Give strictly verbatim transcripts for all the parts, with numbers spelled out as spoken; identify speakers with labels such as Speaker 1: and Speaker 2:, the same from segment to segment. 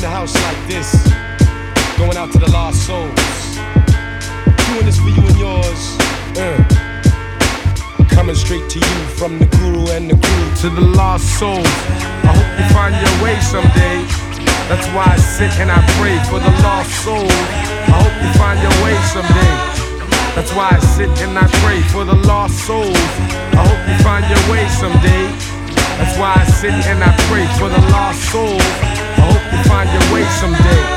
Speaker 1: house like this. Going out to the lost souls. Doing this for you and yours. Uh. Coming straight to you from the guru and the crew.
Speaker 2: To the lost souls, I hope you find your way someday. That's why I sit and I pray for the lost souls. I hope you find your way someday. That's why I sit and I pray for the lost souls. I hope you find your way someday. That's why I sit and I pray for the lost souls. I hope you find your way someday.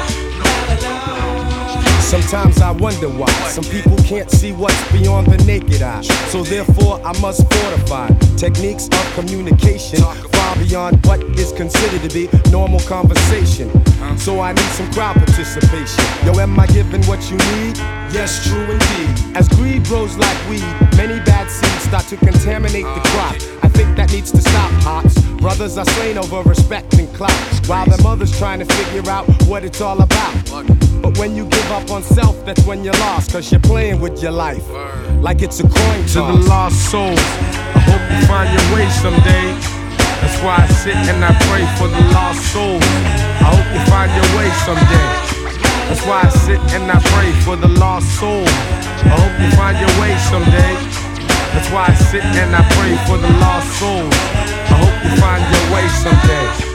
Speaker 1: Sometimes I wonder why some people can't see what's beyond the naked eye. So therefore I must fortify techniques of communication far beyond what is considered to be normal conversation. So I need some crowd participation. Yo, am I giving what you need? Yes, true indeed. As greed grows like weed, many bad seeds start to contaminate the crop. I think that needs to stop, Pops. Brothers are slain over respect and clout, while their mothers trying to figure out what it's all about. But when you give up on self, that's when you're lost, cause you're playing with your life like it's a coin toss.
Speaker 2: To the lost souls, I hope you find your way someday. That's why I sit and I pray for the lost souls. I hope you find your way someday. That's why I sit and I pray for the lost souls. I hope you find your way someday. That's why I sit and I pray for the lost souls. I hope you find your way someday.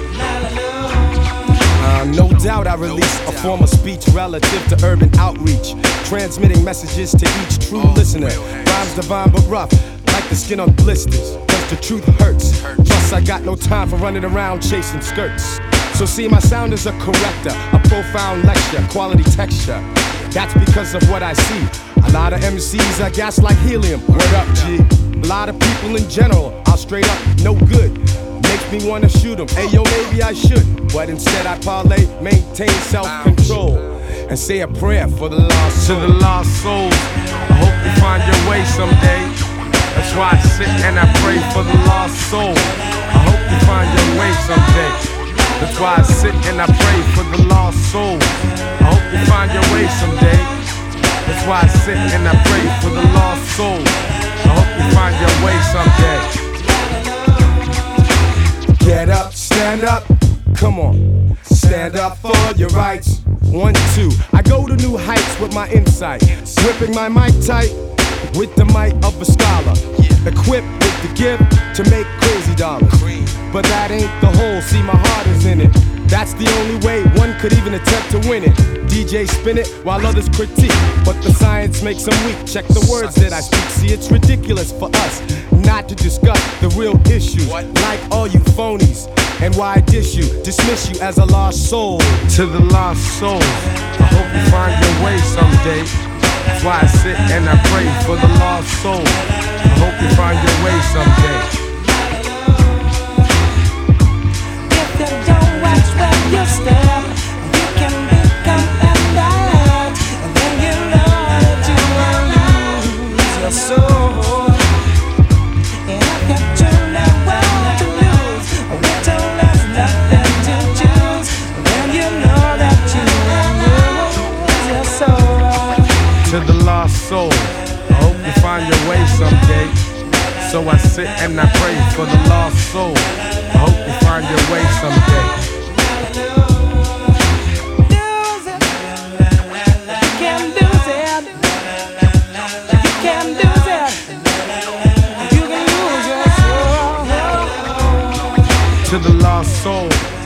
Speaker 1: Uh, no doubt I release a form of speech relative to urban outreach, transmitting messages to each true listener. Rhymes divine but rough, like the skin on blisters, cause the truth hurts. Plus I got no time for running around chasing skirts. So see, my sound is a corrector, a profound lecture, quality texture. That's because of what I see. A lot of M Cs are gas like helium. Word up, G. A lot of people in general are straight up no good. Makes me wanna shoot 'em. Hey yo, maybe I should, but instead I parlay, maintain self-control, and say a prayer for the lost
Speaker 2: souls. To the lost souls, I hope you find your way someday. That's why I sit and I pray for the lost soul. I hope you find your way someday. That's why I sit and I pray for the lost soul. I hope you find your way someday. That's why I sit and I pray for the lost soul. I hope you find your way someday.
Speaker 1: Get up, stand up, come on, stand up for your rights. One, two, I go to new heights with my insight, gripping my mic tight with the might of a scholar, equipped with the gift to make crazy dollars. But that ain't the whole, see my heart is in it. That's the only way one could even attempt to win it. D J spin it while others critique, but the science makes them weak. Check the words that I speak. See, it's ridiculous for us not to discuss the real issues, like all you phonies. And why I dish you, dismiss you as a lost soul.
Speaker 2: To the lost souls, I hope you find your way someday. That's why I sit and I pray for the lost soul. I hope you find your way someday.
Speaker 3: If you don't watch where you step, you can become embarrassed, and then you know that you will lose your soul. And if you truly want to lose, with your last nothing to choose, then you know that you will lose your soul.
Speaker 2: To the lost soul, I hope you find your way someday. So I sit and I pray for the lost soul. I hope you find your way someday. To the lost soul,